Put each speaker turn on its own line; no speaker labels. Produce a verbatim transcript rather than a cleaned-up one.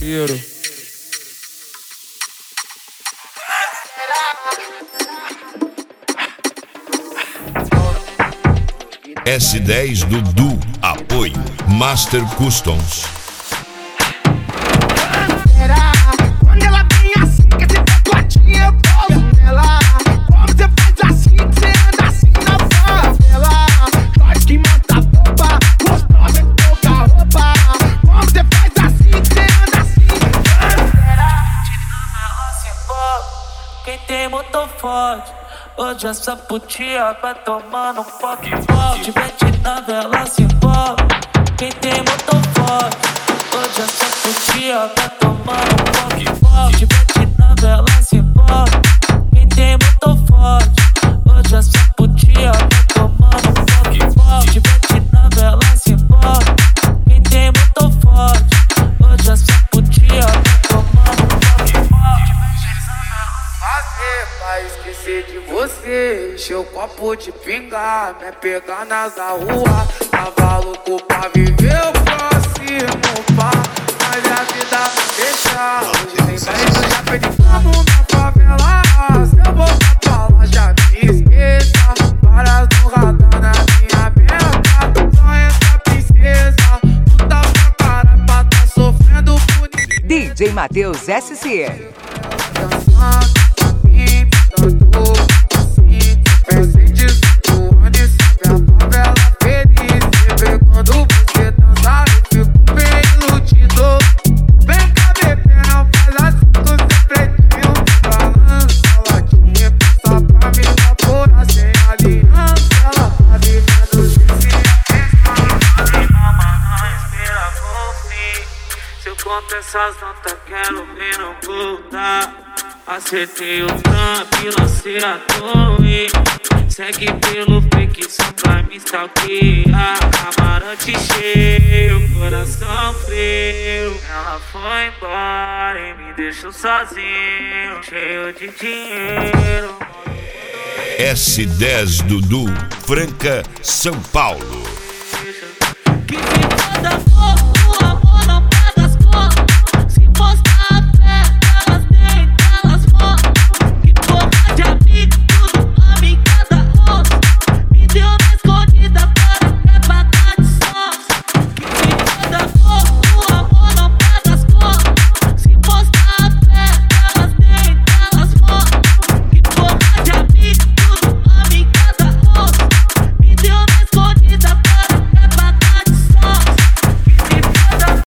parceiro.
S dez Dudu, apoio Master Customs.
Quando ela vem assim, que esse tatuadinho eu pouso nela. Como você faz assim, que você anda assim na favela. Nós que mata a bomba, gostosa em pouca roupa. Como você faz assim, que você anda assim.
Quem tem motor forte, hoje essa putinha vai tomando um foque forte. Vete na vela, se envolve. Quem tem motor forte, hoje essa putinha vai tomando um foque forte. Vete na vela, se envolve. Quem tem motor forte, hoje essa putinha vai tomando um foque forte. Vete na vela, se envolve. Quem tem motor forte, hoje essa putinha vai tomando um foque forte.
Fazer pra esquecer de você, encher o copo de pinga, me pegar nas da rua. Tava louco pra viver o próximo pá, mas a vida me deixa. Hoje tem mais, eu já perdi carro na favela. Se eu voltar pra lá, já me esqueça. Varas no radar na minha meta. Só essa princesa, tu tá pra cara pra tá sofrendo por ninguém.
D J Matheus S C.
Essas notas quero ver não voltar. Acertei o trampo e lancei a torre. Segue pelo fake só pra me stalkear. Camarote cheio, coração frio. Ela foi embora e me deixou sozinho, cheio de dinheiro.
S dez Dudu, Franca, São Paulo.
Que se foda